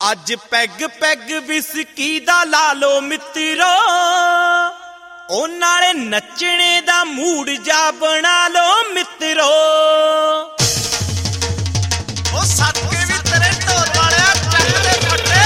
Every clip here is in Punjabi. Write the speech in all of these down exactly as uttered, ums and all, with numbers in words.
ਅੱਜ ਪੈਗ ਪੈਗ ਵਿਸਕੀ ਦਾ ਲਾ ਲੋ ਮਿੱਤਰੋ, ਉਹ ਨਾਲੇ ਨੱਚਣੇ ਦਾ ਮੂਡ ਜਾ ਬਣਾ ਲੋ ਮਿੱਤਰੋ। ਉਹ ਸੱਕੇ ਵੀ ਤੇਰੇ ਢੋਲ ਵਾਲਿਆ ਚੱਕ ਦੇ ਫੱਟੇ।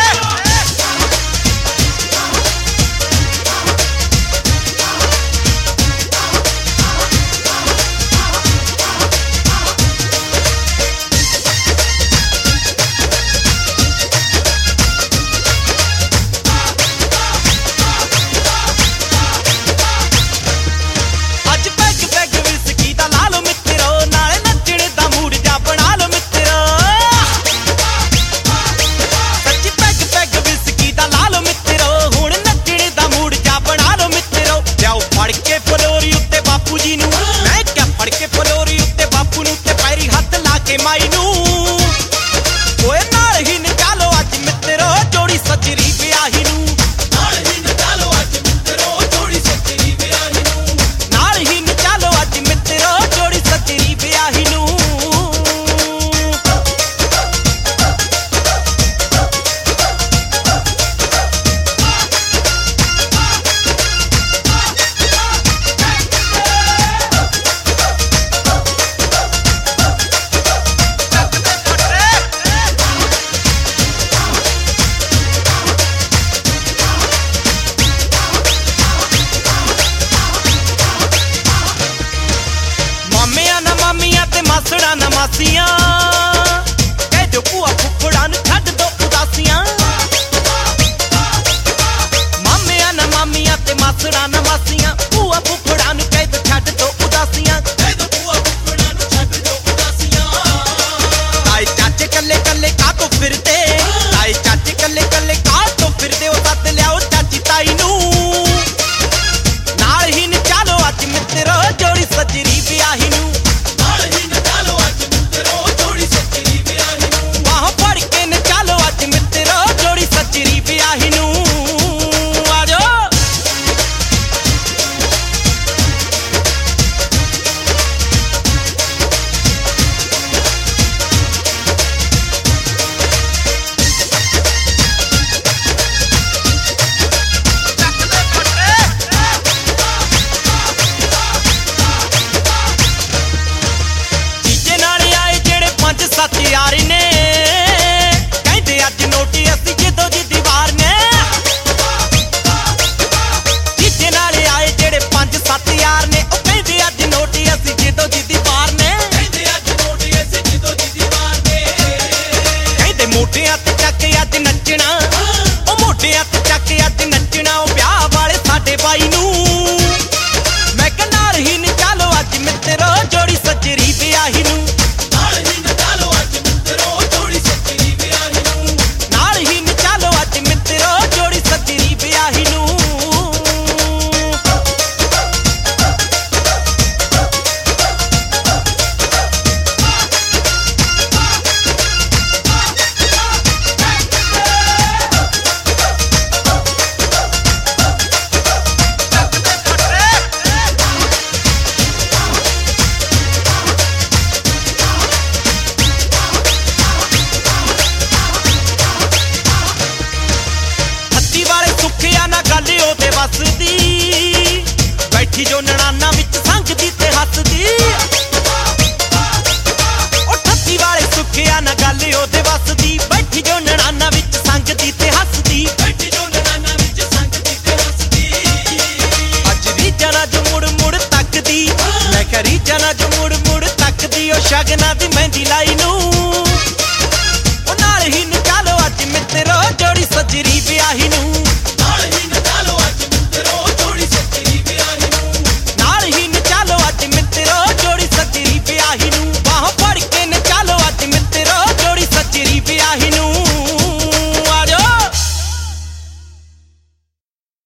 ਮਾਸੜਾ ਨਾ ਮਾਸੀਆਂ ਕਹਿ ਦਿਓ ਭੂਆ ਫੁੱਫੜਾਂ ਨੂੰ ਛੱਡ ਦੋ ਉਦਾਸੀਆਂ। ਮਾਮਿਆਂ ਨਾ ਮਾਮੀਆਂ ਤੇ ਮਾਸੜਾ ਨਾ ਮਾਸੀਆਂ, ਭੂਆ ਫੁੱਫੜਾਂ ਨੂੰ ਕਹਿ ਦਿਓ ਛੱਡ ਦੋ ਉਦਾਸੀਆਂ। ਕਹਿ ਦਿਓ ਭੂਆ ਫੁੱਫੜਾਂ ਨੂੰ ਛੱਡ ਦੋ ਉਦਾਸੀਆਂ। ਤਾਏ ਚਾਚੇ ਕੱਲੇ ਕੱਲੇ ਕਾਹਤੋਂ ਫਿਰਦੇ, ਤਾਏ ਚਾਚੇ ਕੱਲੇ ਕੱਲੇ ਕਾਹਤੋਂ ਫਿਰਦੇ। ਉਹ ਸੱਦ ਲਿਆਓ ਚਾਚੀ ਤਾਈ ਨੂੰ, ਨਾਲ ਹੀ ਨਚਾਲੋ ਅੱਜ ਮਿੱਤਰੋ ਜੋੜੀ ਸੱਜਰੀ ਵਿਆਹੀ ਨੂੰ। ਸੱਤ ਯਾਰੀ ਨੇ ਕਹਿੰਦੇ ਅੱਜ ਨੋਟੀ ਅਸੀਂ ਜਿੱਦੋਂ ਜੀ ਦੀਵਾਰ ਨੇ। ਜੀਜੇ ਨਾਲ ਆਏ ਜਿਹੜੇ ਪੰਜ ਸੱਤ ਯਾਰ ਨੇ, ਉਹ ਕਹਿੰਦੇ ਅੱਜ ਨੋਟੀ ਅਸੀਂ ਜਿੱਦੋਂ ਜੀ ਦੀਵਾਰ ਨੇ। ਕਹਿੰਦੇ ਅੱਜ ਨੋਟੀ ਅਸੀਂ ਜਿੱਦੋਂ ਜੀ ਦੀਵਾਰ ਨੇ। ਕਹਿੰਦੇ ਮੋਢਿਆਂ ਤੇ ਚੱਕ ਅੱਜ ਨੱਚਣਾ, ਉਹ ਮੋਢਿਆਂ ਤੇ ਚੱਕ ਅੱਜ ਨੱਚਣਾ। ਉਹ ਵਿਆਹ ਵਾਲੇ ਸਾਡੇ ਬਾਈ ਨੂੰ ਮੈਂ ਕਿਹਾ ਨਾਲ ਹੀ ਨਚਾਲੋ ਅੱਜ ਮਿੱਤਰੋ ਜੋੜੀ ਸੱਜਰੀ ਵਿਆਹੀ ਨੂੰ। ਗੱਲ ਉਹਦੇ ਵੱਸਦੀ ਬੈਠੀ ਜੋ ਨਣਾਨਾ ਵਿੱਚ ਸੰਗਦੀ ਤੇ ਹੱਸਦੀ। ਉਹ ਠੱਤੀ ਵਾਲੇ ਸੁੱਖਿਆ ਨਾ ਗੱਲ ਉਹਦੇ ਵੱਸਦੀ ਬੈਠੀ ਜੋ ਨਣਾਨਾ ਵਿੱਚ ਸੰਗਦੀ ਤੇ ਹੱਸਦੀ। ਬੈਠੀ ਜੋ ਨਣਾਨਾ ਵਿੱਚ ਸੰਗਦੀ ਤੇ ਹੱਸਦੀ। ਅੱਜ ਰੀਝਾਂ ਨਾਲ ਜੋ ਮੁੜ ਮੁੜ ਤੱਕਦੀ, ਮੈਂ ਕਿਹਾ ਰੀਝਾਂ ਨਾਲ ਜੋ ਮੁੜ ਮੁੜ ਤੱਕਦੀ। ਉਹ ਸ਼ਗਨਾਂ ਦੀ ਮਹਿੰਦੀ ਲਾਈ ਨੂੰ